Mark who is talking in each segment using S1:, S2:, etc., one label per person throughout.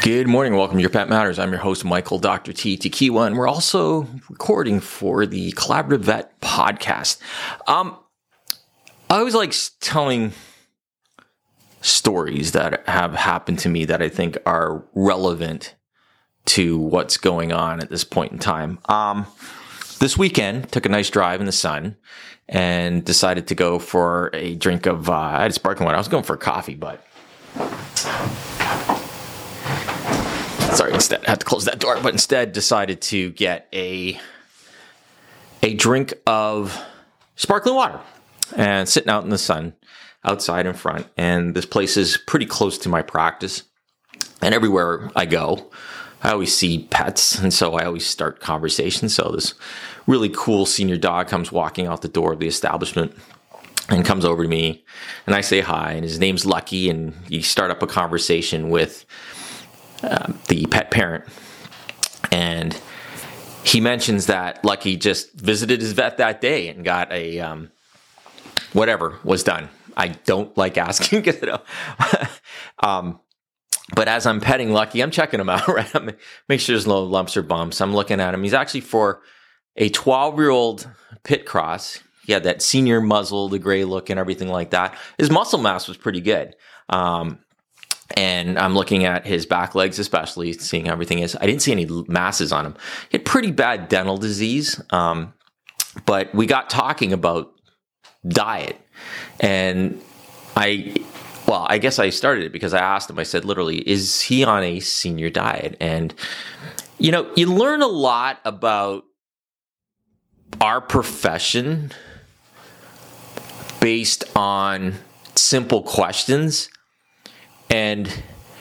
S1: Good morning. Welcome to Your Pet Matters. I'm your host, Michael Dr. T. Tequila, and we're also recording for the Collaborative Vet podcast. I always like telling stories that have happened to me that I think are relevant to what's going on at this point in time. This weekend, took a nice drive in the sun and decided to go for a drink of, I had sparkling water. I was going for a coffee, but instead I had to close that door, but instead decided to get a drink of sparkling water and sitting out in the sun outside in front. And this place is pretty close to my practice. And everywhere I go, I always see pets. And so I always start conversations. So this really cool senior dog comes walking out the door of the establishment and comes over to me, and I say hi, and his name's Lucky. And you start up a conversation with the pet parent, and he mentions that Lucky just visited his vet that day and got a whatever was done. I don't like asking, but as I'm petting Lucky, I'm checking him out, right? Make sure there's no lumps or bumps. I'm looking at him. He's actually for a 12-year-old pit cross. He had that senior muzzle, the gray look and everything like that. His muscle mass was pretty good. And I'm looking at his back legs, especially, seeing how everything is. I didn't see any masses on him. He had pretty bad dental disease. But we got talking about diet. And I guess I started it because I asked him, I said, literally, is he on a senior diet? And, you learn a lot about our profession based on simple questions. And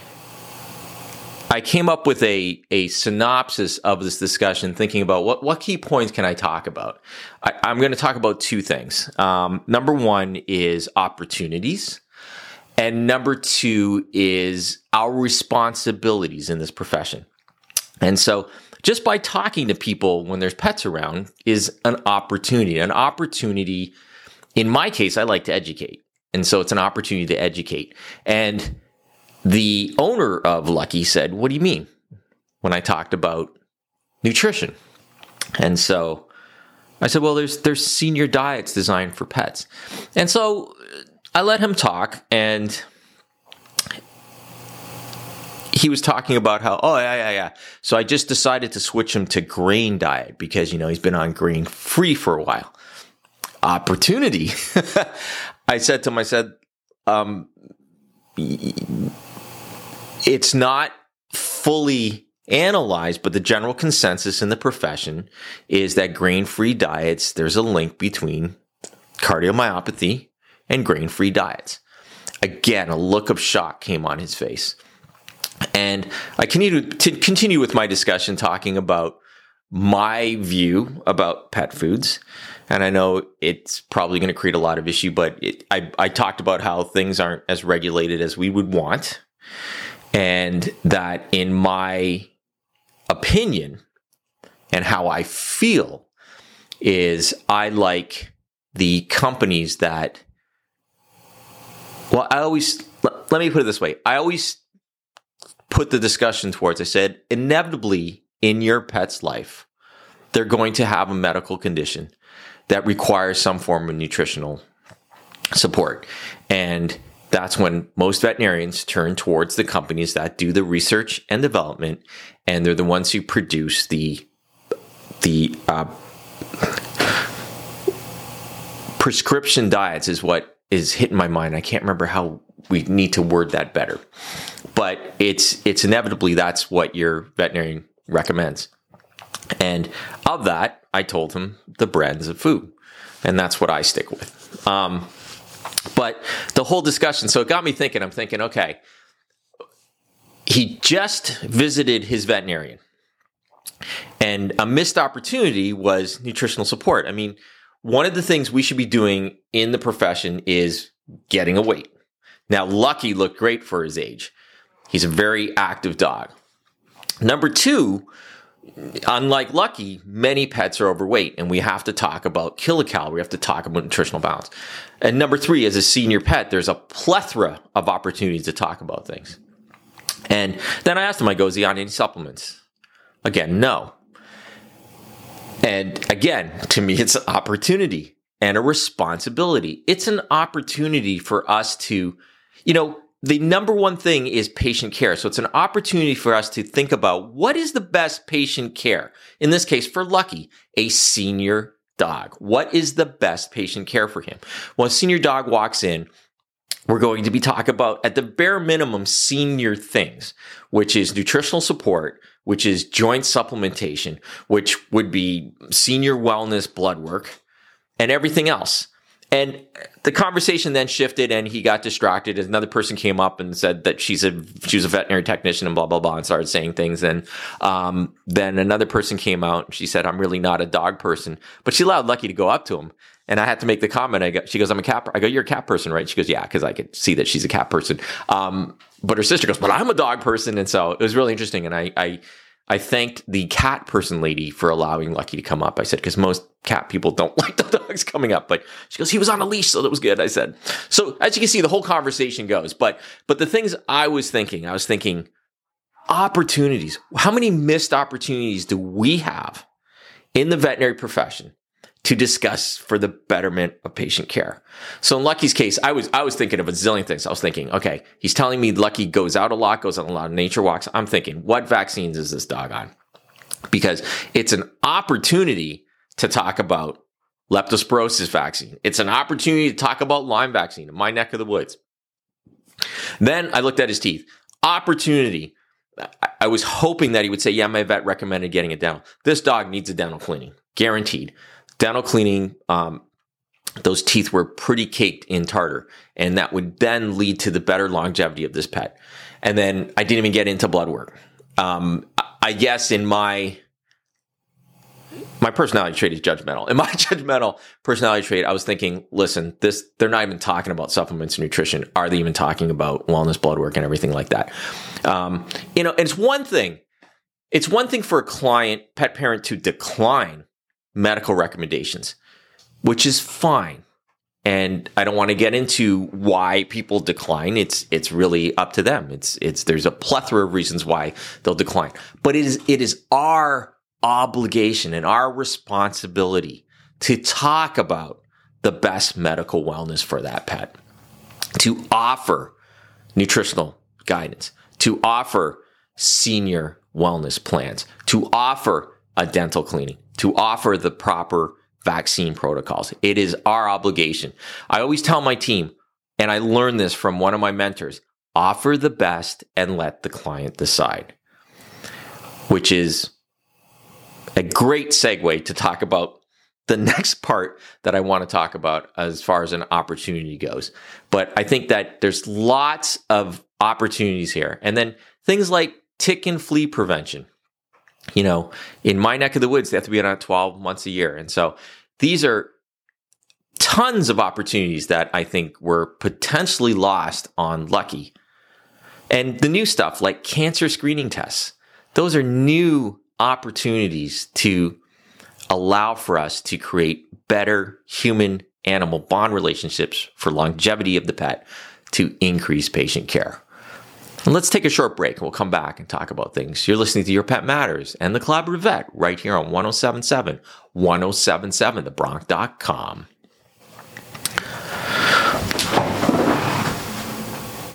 S1: I came up with a synopsis of this discussion, thinking about what key points can I talk about. I'm going to talk about two things. Number one is opportunities, and number two is our responsibilities in this profession. And so just by talking to people when there's pets around is an opportunity. An opportunity, in my case, I like to educate. And so it's an opportunity to educate. And the owner of Lucky said, "What do you mean?" when I talked about nutrition. And so I said, well, there's senior diets designed for pets. And so I let him talk, and he was talking about how, so I just decided to switch him to grain diet because, he's been on grain free for a while. Opportunity. I said to him, it's not fully analyzed, but the general consensus in the profession is that grain-free diets, there's a link between cardiomyopathy and grain-free diets. Again, a look of shock came on his face. And I continue with my discussion talking about my view about pet foods. And I know it's probably going to create a lot of issue, but I talked about how things aren't as regulated as we would want. And that in my opinion and how I feel is I like the companies that, let me put it this way. I always put the discussion towards, I said, inevitably in your pet's life, they're going to have a medical condition that requires some form of nutritional support. And that's when most veterinarians turn towards the companies that do the research and development, and they're the ones who produce the prescription diets is what is hitting my mind. I can't remember how we need to word that better, but it's inevitably that's what your veterinarian recommends. And of that, I told him the brands of food, and that's what I stick with. But the whole discussion, so it got me thinking, I'm thinking, okay, he just visited his veterinarian, and a missed opportunity was nutritional support. I mean, one of the things we should be doing in the profession is getting a weight. Now, Lucky looked great for his age. He's a very active dog. Number two, unlike Lucky, many pets are overweight, and we have to talk about kilocalorie. We have to talk about nutritional balance. And number three, as a senior pet, there's a plethora of opportunities to talk about things. And then I asked him, I go, is he on any supplements? Again, no. And again, to me, it's an opportunity and a responsibility. It's an opportunity for us to, the number one thing is patient care. So it's an opportunity for us to think about what is the best patient care. In this case, for Lucky, a senior dog. What is the best patient care for him? When a senior dog walks in, we're going to be talking about, at the bare minimum, senior things, which is nutritional support, which is joint supplementation, which would be senior wellness blood work, and everything else. And the conversation then shifted and he got distracted. Another person came up and said that she was a veterinary technician and blah, blah, blah, and started saying things. And then another person came out and she said, I'm really not a dog person. But she allowed Lucky to go up to him. And I had to make the comment. She goes, I'm a cat. I go, you're a cat person, right? She goes, yeah, because I could see that she's a cat person. But her sister goes, but I'm a dog person. And so it was really interesting. And I thanked the cat person lady for allowing Lucky to come up. I said, because most cat people don't like the dogs coming up. But she goes, he was on a leash, so that was good. I said, so as you can see, the whole conversation goes. But the things I was thinking opportunities. How many missed opportunities do we have in the veterinary profession to discuss for the betterment of patient care? So in Lucky's case, I was thinking of a zillion things. I was thinking, okay, he's telling me Lucky goes out a lot, goes on a lot of nature walks. I'm thinking, what vaccines is this dog on? Because it's an opportunity to talk about leptospirosis vaccine. It's an opportunity to talk about Lyme vaccine in my neck of the woods. Then I looked at his teeth. Opportunity. I was hoping that he would say, yeah, my vet recommended getting it dental. This dog needs a dental cleaning, guaranteed. Dental cleaning, those teeth were pretty caked in tartar, and that would then lead to the better longevity of this pet. And then I didn't even get into blood work. I guess in my personality trait is judgmental. In my judgmental personality trait, I was thinking, listen, they're not even talking about supplements and nutrition. Are they even talking about wellness blood work and everything like that? It's one thing for a client, pet parent, to decline medical recommendations, which is fine. And I don't want to get into why people decline. It's really up to them. There's a plethora of reasons why they'll decline. But it is our obligation and our responsibility to talk about the best medical wellness for that pet, to offer nutritional guidance, to offer senior wellness plans, to offer a dental cleaning, to offer the proper vaccine protocols. It is our obligation. I always tell my team, and I learned this from one of my mentors, offer the best and let the client decide, which is a great segue to talk about the next part that I want to talk about as far as an opportunity goes. But I think that there's lots of opportunities here. And then things like tick and flea prevention. In my neck of the woods, they have to be on 12 months a year. And so these are tons of opportunities that I think were potentially lost on Lucky. And the new stuff like cancer screening tests, those are new opportunities to allow for us to create better human-animal bond relationships for longevity of the pet to increase patient care. And let's take a short break and we'll come back and talk about things. You're listening to Your Pet Matters and the Collaborative Vet right here on 1077, 1077thebronc.com.